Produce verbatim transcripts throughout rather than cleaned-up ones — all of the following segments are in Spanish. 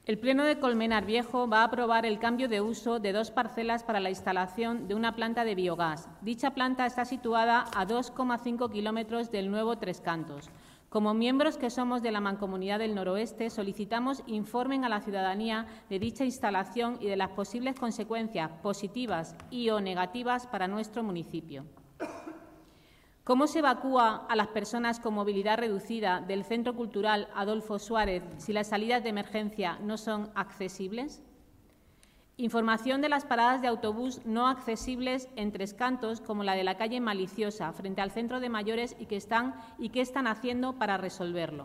El Pleno de Colmenar Viejo va a aprobar el cambio de uso de dos parcelas para la instalación de una planta de biogás. Dicha planta está situada a dos coma cinco kilómetros del nuevo Tres Cantos. Como miembros que somos de la Mancomunidad del Noroeste, solicitamos informen a la ciudadanía de dicha instalación y de las posibles consecuencias positivas y o negativas para nuestro municipio. ¿Cómo se evacúa a las personas con movilidad reducida del Centro Cultural Adolfo Suárez si las salidas de emergencia no son accesibles? Información de las paradas de autobús no accesibles en Tres Cantos, como la de la calle Maliciosa, frente al Centro de Mayores, y que están, y qué están haciendo para resolverlo.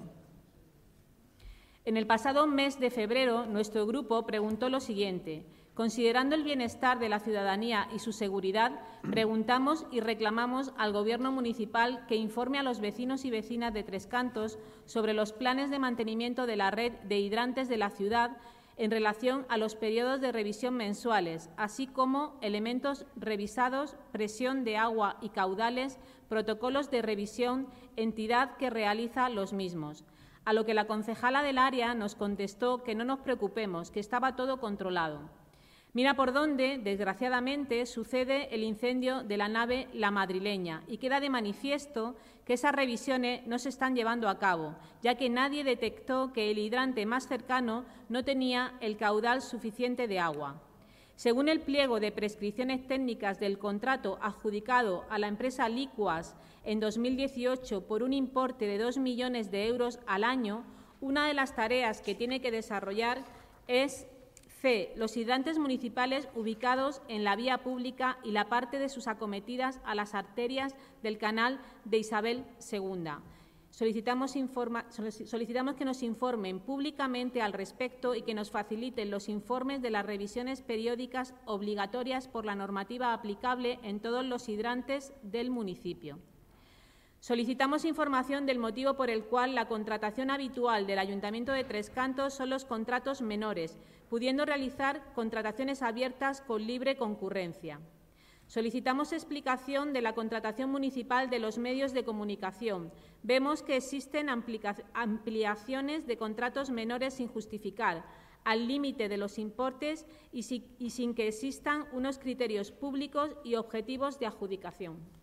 En el pasado mes de febrero, nuestro grupo preguntó lo siguiente. Considerando el bienestar de la ciudadanía y su seguridad, preguntamos y reclamamos al Gobierno municipal que informe a los vecinos y vecinas de Tres Cantos sobre los planes de mantenimiento de la red de hidrantes de la ciudad en relación a los periodos de revisión mensuales, así como elementos revisados, presión de agua y caudales, protocolos de revisión, entidad que realiza los mismos. A lo que la concejala del área nos contestó que no nos preocupemos, que estaba todo controlado. Mira por dónde, desgraciadamente, sucede el incendio de la nave La Madrileña y queda de manifiesto que esas revisiones no se están llevando a cabo, ya que nadie detectó que el hidrante más cercano no tenía el caudal suficiente de agua. Según el pliego de prescripciones técnicas del contrato adjudicado a la empresa Licuas en dos mil dieciocho por un importe de dos millones de euros al año, una de las tareas que tiene que desarrollar es C. Los hidrantes municipales ubicados en la vía pública y la parte de sus acometidas a las arterias del canal de Isabel segunda. Solicitamos, informa, solicitamos que nos informen públicamente al respecto y que nos faciliten los informes de las revisiones periódicas obligatorias por la normativa aplicable en todos los hidrantes del municipio. Solicitamos información del motivo por el cual la contratación habitual del Ayuntamiento de Tres Cantos son los contratos menores, pudiendo realizar contrataciones abiertas con libre concurrencia. Solicitamos explicación de la contratación municipal de los medios de comunicación. Vemos que existen ampliaciones de contratos menores sin justificar, al límite de los importes y sin que existan unos criterios públicos y objetivos de adjudicación.